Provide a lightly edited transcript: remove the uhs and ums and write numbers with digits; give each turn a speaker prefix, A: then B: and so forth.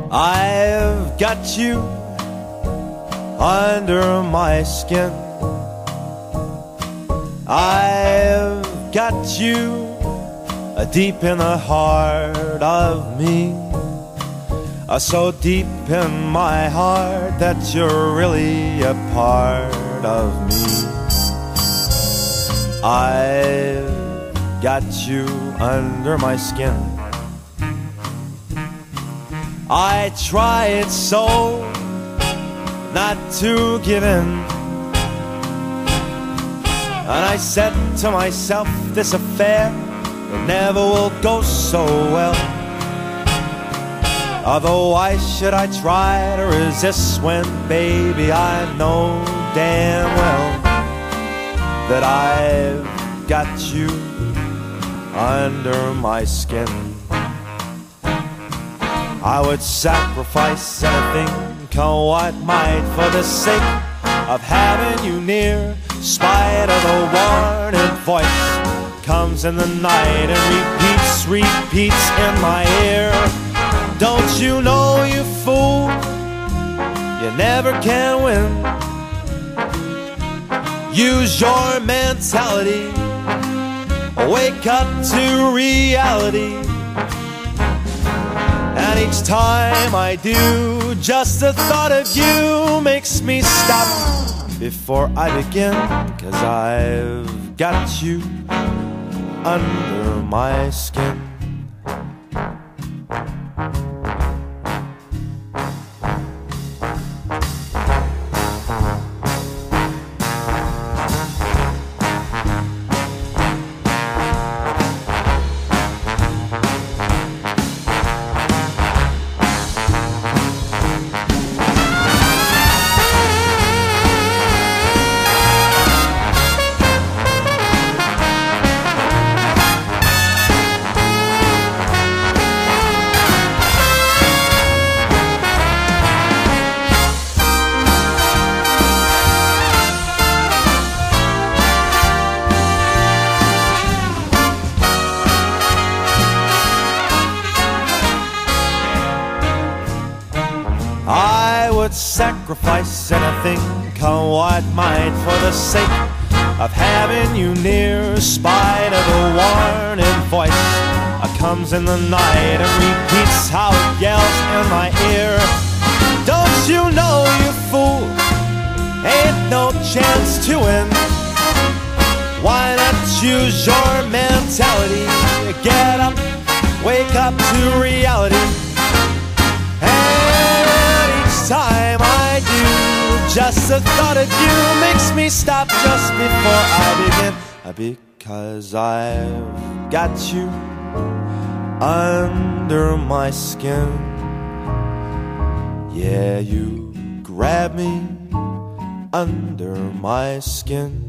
A: I've got you under my skin. I've got you deep in the heart of me, so deep in my heart that you're really a part of me. I've got you under my skin. I tried so not to give in, and I said to myself, this affair never will go so well. Although why should I try to resist when, baby, I know damn well that I've got you under my skin. I would sacrifice anything, come what might, for the sake of having you near. Spite of the warning voice comes in the night and repeats in my ear. Don't you know, you fool, you never can win. Use your mentality, wake up to reality. And each time I do, just the thought of you makes me stop before I begin, 'cause I've got you under my skin. I would sacrifice anything, come what might, for the sake of having you near. Spite of the warning voice comes in the night and repeats how it yells in my ear. Don't you know, you fool, ain't no chance to win. Why not use your mentality? Get up, wake up to reality. Time I do, just the thought of you makes me stop just before I begin. Because I've got you under my skin. Yeah, you grab me under my skin.